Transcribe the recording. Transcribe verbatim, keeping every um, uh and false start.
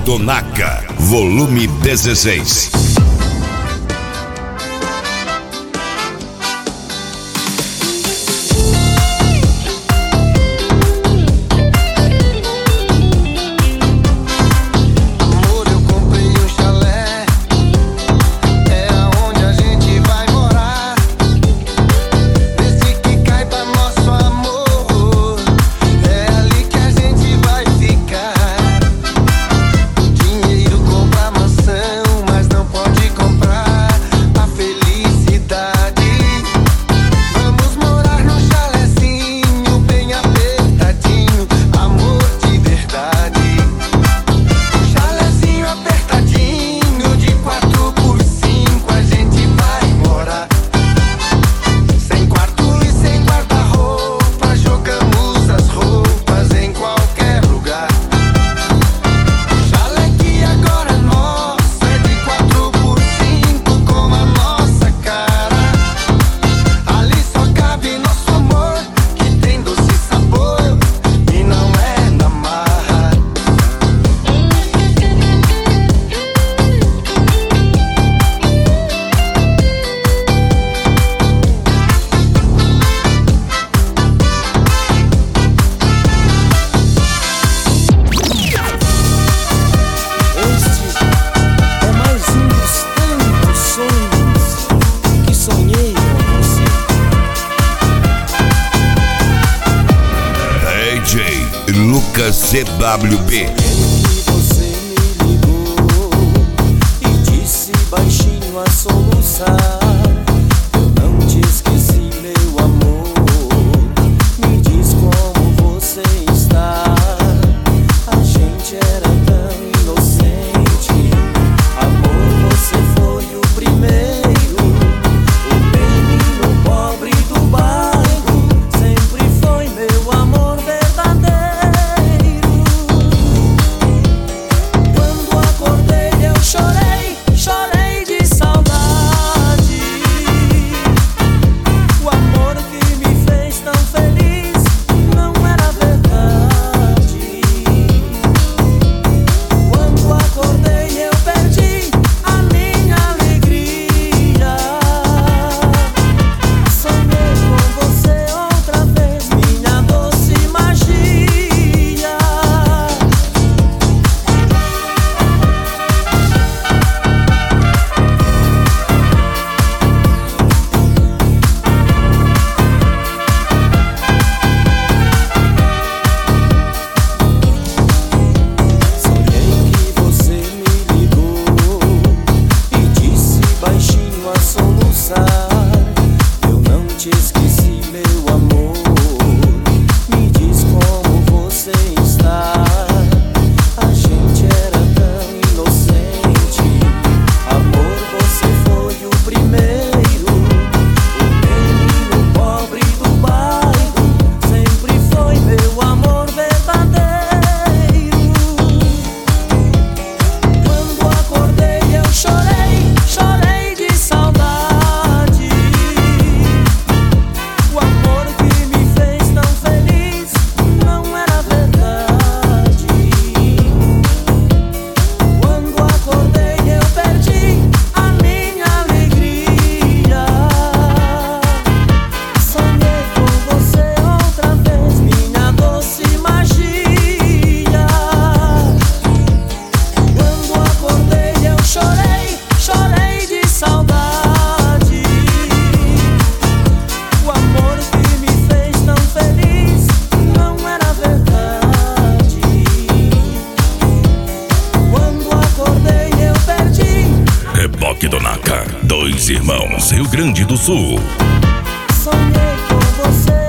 Tonaca, volume dezesseis. Lucas C W B. Você me ligou e disse baixinho a soluçar. Eu não te esqueci, meu amor. Me diz como você está. A gente era tão inocente. Amor, você foi o primeiro. O menino pobre do bairro sempre foi meu amor verdadeiro. Chorei, chorei de saudade. O amor que me fez tão feliz não era verdade. Quando acordei eu perdi a minha alegria. Sonhei com você outra vez, minha doce magia. Eu não te esqueci, meu amor. Me diz como você está. A gente era tão inocente. Amor, você foi o primeiro. O menino pobre do bairro sempre foi meu amor verdadeiro. Quando acordei eu chorei, chorei de saudade. Tonaca, dois irmãos, Rio Grande do Sul. Sonhei com você.